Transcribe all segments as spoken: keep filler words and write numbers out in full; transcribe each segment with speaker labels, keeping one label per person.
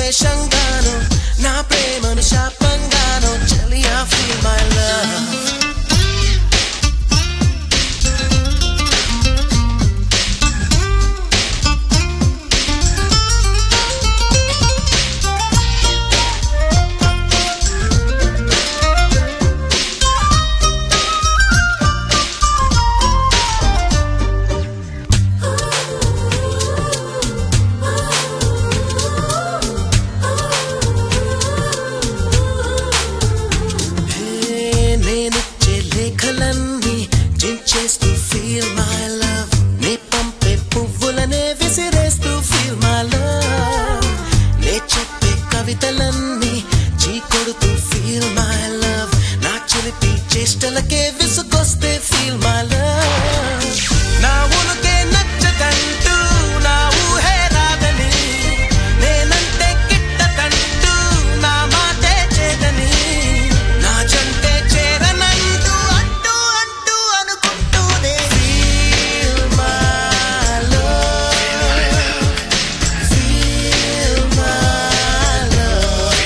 Speaker 1: ద్వేషంగాను నా ప్రేమను శాపంగాను చెలియా feel my love to feel my love ne pampe puvulane visirestu feel my love ne cheppe kavitalanni cheekodutu feel my love na chilipi chestalake visugoste feel my love na unuke nachchadantu na uhe radani nenante kittadantu na maate chedani na jante cheranantu antu antu anukuntu feel my love feel my love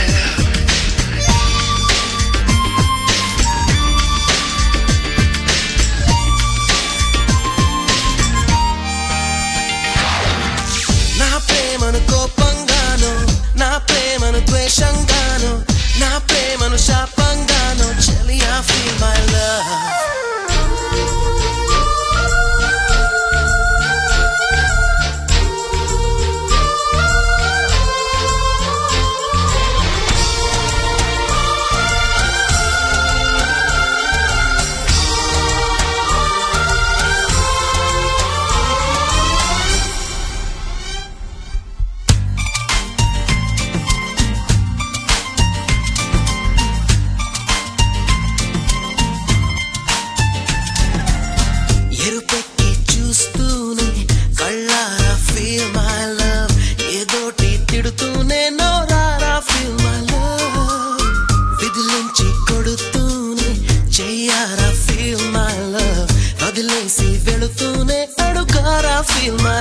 Speaker 1: నా ప్రేమను కోపంగాను నా ప్రేమను ద్వేషంగాను నా ప్రేమను శాపంగాను చెలియా feel my love ఎరుపెక్కి చూస్తూనే కళ్ళారా feel my love ఏదోటి తిడుతూనే నోరారా feel my love విదిలించి కొడుతూనే చెయ్యారా feel my love వదిలేసి వెళుతూనే అడుగారా feel my